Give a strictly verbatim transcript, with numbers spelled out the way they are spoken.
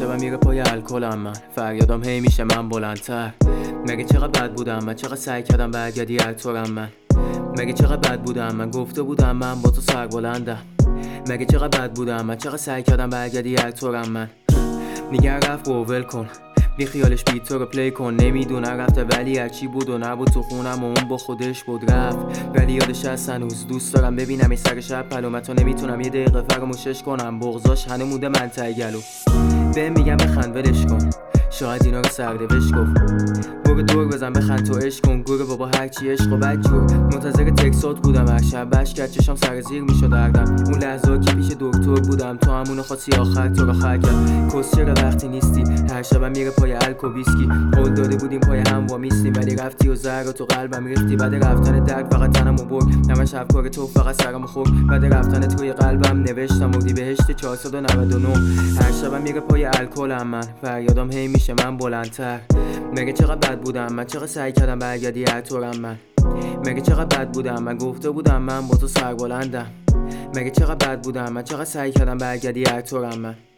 شبم میره پای الکلم من، فریادم هی میشه من بلندتر. مگه چقدر بد بودم من، چقدر سعی کردم برگردی هر طورم من. مگه چقدر بد بودم من، گفته بودم من با تو سربلندم. مگه چقدر بد بودم من، چقدر سعی کردم برگردی هر طورم من. میگن رفت و ول کن، بی خیالش بیت تو رو پلی کن. نمیدونه رفته ولی هرچی بود و نبود تو خونم و اون با خودش بود رفت. ولی یادش هست هنوز، دوست دارم ببینم این سر شب پلومت و نمیتونم یه دقیقه فراموشش کنم. بغضاش هنو مونده منطقه گلو، بهم میگم بخند ولش کن، شاید اینا رو سرنوشت گفت. برو دور بزن بخند تو عشق کن، گوره بابا هرچی عشق و بدجور. منتظر تکسات بودم هر شب، بش کرد چشام سر زیر میشد دردم. اون لحظه که پیش دکتر بودم، تو همونو خاصی آخر تو رو خر کرد. کس چرا وقتی نیستی، هر شبم میره پای الک و ویسکی. قول داده بودیم پای هم وامیستیم، ولی رفتی و زهر رو تو قلبم ریختی. بعد رفتن درد فقط تنمو برد، همش افکار تو فقط سرمو خورد. بعد رفتن توی قلبم نوشتم اردی بهشت چهارصد و نود و نه. هر شبم میره پای الکلم من، فریادم هی میشه من بلندتر. مگه چقدر بد بودم من، چقدر سعی کردم برگردی هر طورم من. مگه چقدر بد بودم من، گفته بودم من با تو سربلندم. مگه چقدر بد بودم من، چقدر سعی کردم برگردی هر طورم من.